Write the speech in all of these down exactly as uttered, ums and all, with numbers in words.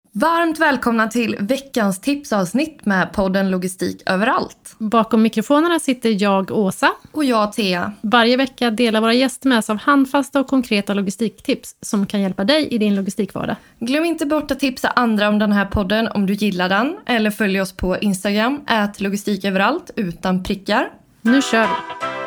Varmt välkomna till veckans tipsavsnitt med podden Logistik överallt. Bakom mikrofonerna sitter jag, Åsa. Och jag, Thea. Varje vecka delar våra gäster med sig av handfasta och konkreta logistiktips som kan hjälpa dig i din logistikvardag. Glöm inte bort att tipsa andra om den här podden om du gillar den. Eller följ oss på Instagram, ät logistik överallt utan prickar. Nu kör vi!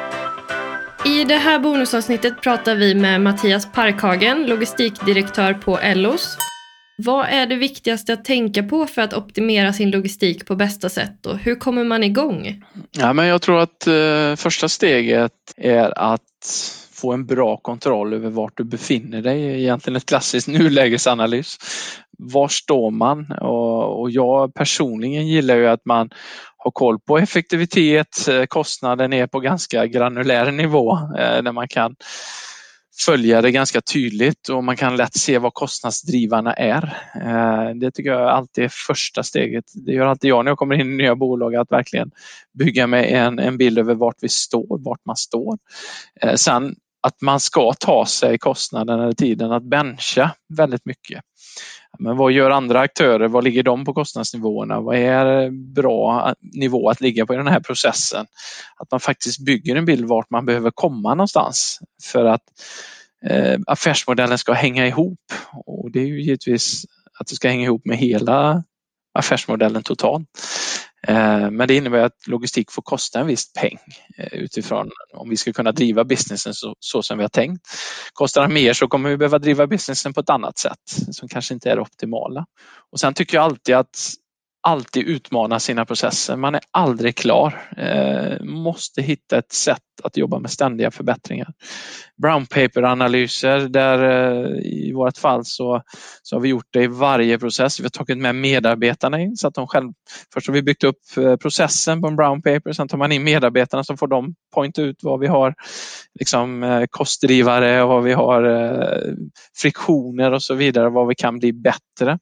I det här bonusavsnittet pratar vi med Mattias Parkhagen, logistikdirektör på Ellos. Vad är det viktigaste att tänka på för att optimera sin logistik på bästa sätt och hur kommer man igång? Ja, men jag tror att eh, första steget är att få en bra kontroll över vart du befinner dig. Egentligen ett klassiskt nulägesanalys. Var står man? Och, och jag personligen gillar ju att man har koll på effektivitet, kostnaden är på ganska granulär nivå eh, där man kan följa det ganska tydligt och man kan lätt se vad kostnadsdrivarna är. Det tycker jag alltid är första steget. Det gör alltid jag när jag kommer in i nya bolag, att verkligen bygga med en, en bild över vart vi står, vart man står. Sen att man ska ta sig kostnaden eller tiden att bencha väldigt mycket. Men vad gör andra aktörer? Vad ligger de på kostnadsnivåerna? Vad är bra nivå att ligga på i den här processen? Att man faktiskt bygger en bild vart man behöver komma någonstans för att eh, affärsmodellen ska hänga ihop. Och det är ju givetvis att det ska hänga ihop med hela affärsmodellen totalt. Eh, men det innebär att logistik får kosta en viss peng eh, utifrån om vi ska kunna driva businessen så, så som vi har tänkt. Kostar det mer så kommer vi behöva driva businessen på ett annat sätt som kanske inte är det optimala. Och sen tycker jag alltid att alltid utmana sina processer. Man är aldrig klar. Eh, måste hitta ett sätt att jobba med ständiga förbättringar. Brown paper-analyser där eh, i vårt fall så, så har vi gjort det i varje process. Vi har tagit med medarbetarna in så att de själv, först har vi byggt upp eh, processen på en brown paper, sen tar man in medarbetarna så får de pointa ut vad vi har liksom eh, kostdrivare och vad vi har eh, friktioner och så vidare, vad vi kan bli bättre.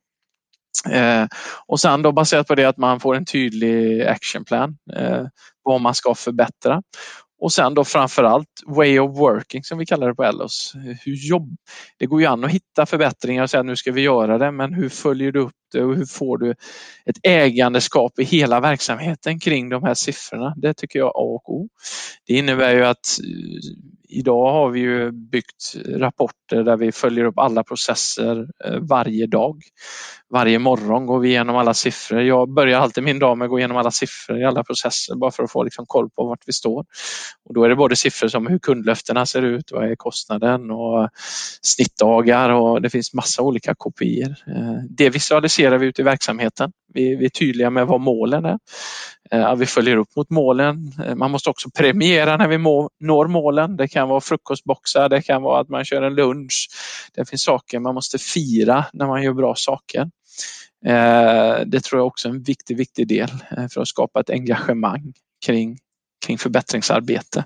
Eh, och sen då baserat på det att man får en tydlig actionplan eh, vad man ska förbättra och sen då framförallt way of working som vi kallar det på Ellos. Hur jobb, det går ju an att hitta förbättringar och säga nu ska vi göra det, men hur följer du upp det och hur får du ett ägandeskap i hela verksamheten kring de här siffrorna? Det tycker jag är A och O. Det innebär ju att idag har vi ju byggt rapporter där vi följer upp alla processer varje dag. Varje morgon går vi igenom alla siffror. Jag börjar alltid min dag med att gå igenom alla siffror i alla processer bara för att få liksom koll på vart vi står. Och då är det både siffror som hur kundlöftena ser ut, vad är kostnaden och snittdagar och det finns massa olika kopior. Det visualiserar vi ut i verksamheten. Vi, vi är tydliga med vad målen är. Vi följer upp mot målen. Man måste också premiera när vi må, når målen. Det kan vara frukostboxar, det kan vara att man kör en lunch. Det finns saker man måste fira när man gör bra saker. Det tror jag också är en viktig, viktig del för att skapa ett engagemang kring, kring förbättringsarbete.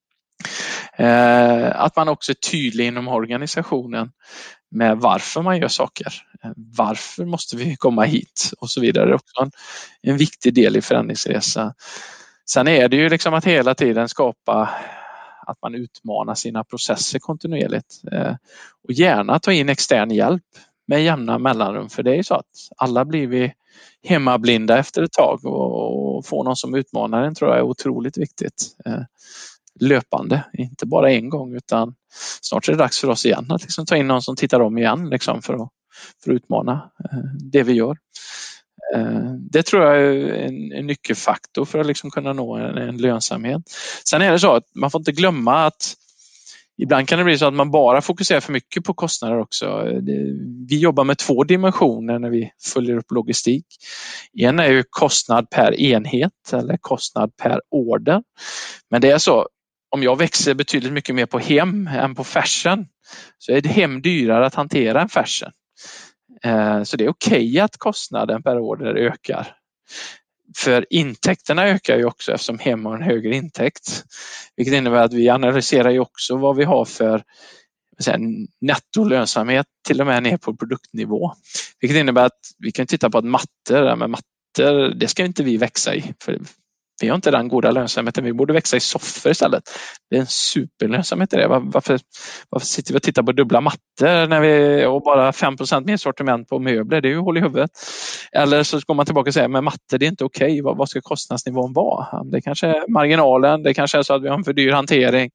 Att man också är tydlig inom organisationen med varför man gör saker. Varför måste vi komma hit och så vidare. Det är också en, en viktig del i förändringsresa. Sen är det ju liksom att hela tiden skapa att man utmanar sina processer kontinuerligt och gärna ta in extern hjälp med jämna mellanrum, för det är ju så att alla blir vi hemmablinda efter ett tag och få någon som utmanar en tror jag är otroligt viktigt. Löpande, inte bara en gång utan snart är det dags för oss igen att liksom ta in någon som tittar om igen liksom för, att, för att utmana det vi gör. Det tror jag är en, en nyckelfaktor för att liksom kunna nå en, en lönsamhet. Sen är det så att man får inte glömma att ibland kan det bli så att man bara fokuserar för mycket på kostnader också. Vi jobbar med två dimensioner när vi följer upp logistik. En är ju kostnad per enhet eller kostnad per order. Men det är så, om jag växer betydligt mycket mer på hem än på fashion så är det hem dyrare att hantera än fashion. Så det är okej att kostnaden per order ökar. För intäkterna ökar ju också eftersom hem har en högre intäkt. Vilket innebär att vi analyserar ju också vad vi har för nettolönsamhet till och med ner på produktnivå. Vilket innebär att vi kan titta på att matter, men matter det ska inte vi växa i. För vi har inte den goda lönsamheten, vi borde växa i soffor istället. Det är en superlönsamhet i det. Varför, varför sitter vi och tittar på dubbla mattor när vi, och bara fem procent mer sortiment på möbler? Det är ju håll i huvudet. Eller så går man tillbaka och säger, men mattor det är inte okej. Okay. Vad, vad ska kostnadsnivån vara? Det kanske är marginalen, det kanske är så att vi har en för dyr hantering.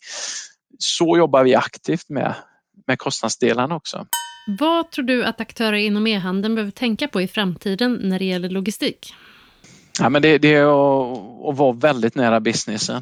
Så jobbar vi aktivt med, med kostnadsdelarna också. Vad tror du att aktörer inom e-handeln behöver tänka på i framtiden när det gäller logistik? Ja, men det, det är att, att vara väldigt nära businessen.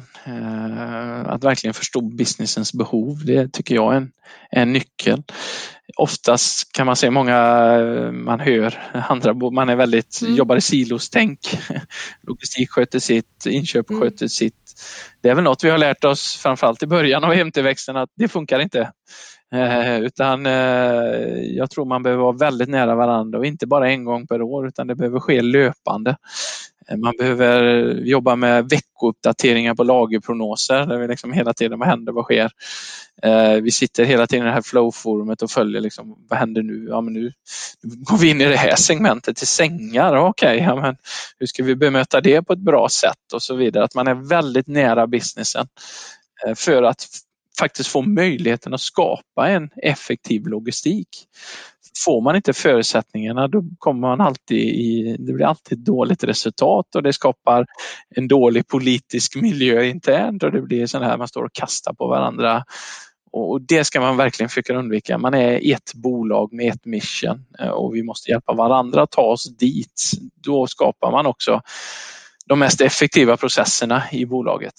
Att verkligen förstå businessens behov, det tycker jag är en, en nyckel. Oftast kan man se många, man hör andra, man är väldigt, mm. jobbar i silostänk. Logistik sköter sitt, inköp mm. sköter sitt. Det är väl något vi har lärt oss framförallt i början av M T-växten att det funkar inte. Eh, utan eh, jag tror man behöver vara väldigt nära varandra och inte bara en gång per år utan det behöver ske löpande. Eh, man behöver jobba med veckouppdateringar på lagerprognoser där vi liksom hela tiden, vad händer, vad sker? Eh, vi sitter hela tiden i det här flow-forumet och följer liksom, vad händer nu? Ja, men nu, nu går vi in i det här segmentet till sängar. Okej, okay, ja, men hur ska vi bemöta det på ett bra sätt och så vidare. Att man är väldigt nära businessen eh, för att faktiskt få möjligheten att skapa en effektiv logistik. Får man inte förutsättningarna då kommer man alltid i, det blir alltid ett dåligt resultat och det skapar en dålig politisk miljö internt och det blir så här man står och kastar på varandra och det ska man verkligen försöka undvika. Man är ett bolag med ett mission och vi måste hjälpa varandra att ta oss dit. Då skapar man också de mest effektiva processerna i bolaget.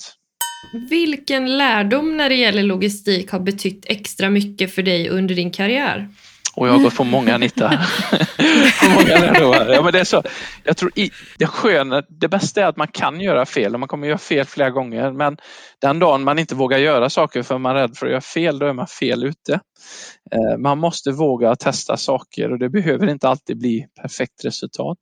Vilken lärdom när det gäller logistik har betytt extra mycket för dig under din karriär? Och jag har gått på många nittar. många lärdomar. Ja, men det är så. Jag tror i, det sköna, det bästa är att man kan göra fel och man kommer göra fel flera gånger. Men den dagen man inte vågar göra saker för man är rädd för att göra fel, då är man fel ute. Eh, man måste våga testa saker och det behöver inte alltid bli perfekt resultat.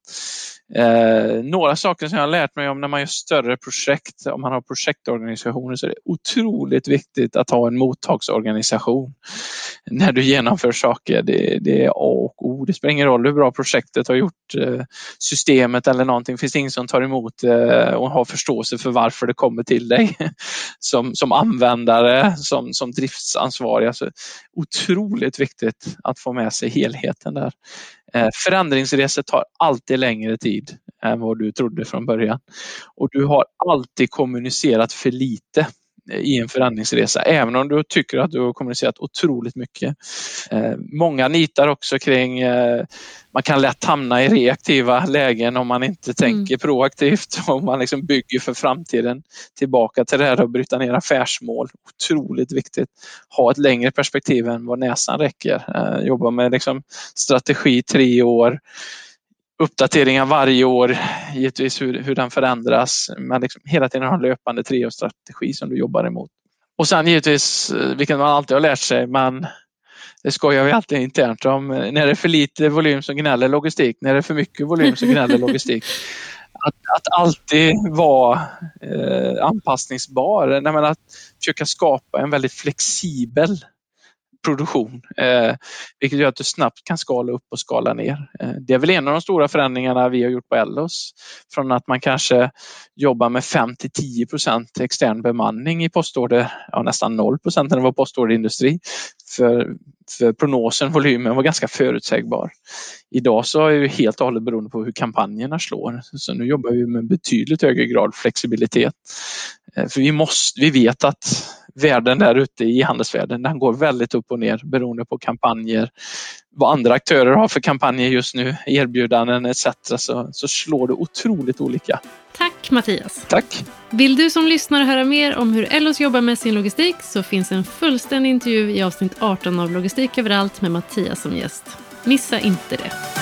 Eh, några saker som jag har lärt mig om när man gör större projekt, om man har projektorganisationer, så är det otroligt viktigt att ha en mottagsorganisation när du genomför saker. Det, det är A och O. Det spelar ingen roll hur bra projektet har gjort, eh, systemet eller någonting. Finns det ingen som tar emot eh, och har förståelse för varför det kommer till dig som, som användare, som, som driftsansvarig. Alltså, otroligt viktigt att få med sig helheten där. Eh, förändringsresor tar alltid längre tid än vad du trodde från början. Och du har alltid kommunicerat för lite i en förändringsresa, även om du tycker att du har kommunicerat otroligt mycket. Eh, många nitar också kring, eh, man kan lätt hamna i reaktiva lägen om man inte tänker mm. proaktivt, om man liksom bygger för framtiden tillbaka till det här och bryta ner affärsmål. Otroligt viktigt. Ha ett längre perspektiv än vad näsan räcker. Eh, jobba med liksom strategi tre år. Uppdateringar varje år, givetvis hur, hur den förändras, men liksom hela tiden har en löpande treårsstrategi som du jobbar emot. Och sen givetvis, vilket man alltid har lärt sig, men det skojar vi alltid internt om, när det är för lite volym som gnäller logistik, när det är för mycket volym som gnäller logistik. Att, att alltid vara eh, anpassningsbar, nej, men att försöka skapa en väldigt flexibel produktion, eh, vilket gör att du snabbt kan skala upp och skala ner. Eh, det är väl en av de stora förändringarna vi har gjort på Ellos, från att man kanske jobbar med fem till tio procent extern bemanning i postorder, ja, nästan noll procent när det var postorderindustri, för, för prognosen, volymen var ganska förutsägbar. Idag så är det helt och hållet beroende på hur kampanjerna slår, så nu jobbar vi med betydligt högre grad flexibilitet. Eh, för vi måste, vi vet att världen där ute i handelsvärlden, den går väldigt upp och ner beroende på kampanjer, vad andra aktörer har för kampanjer just nu, erbjudanden et cetera. Så, så slår det otroligt olika. Tack Mattias. Tack. Vill du som lyssnar höra mer om hur Ellos jobbar med sin logistik, så finns en fullständig intervju i avsnitt arton av Logistik överallt med Mattias som gäst. Missa inte det.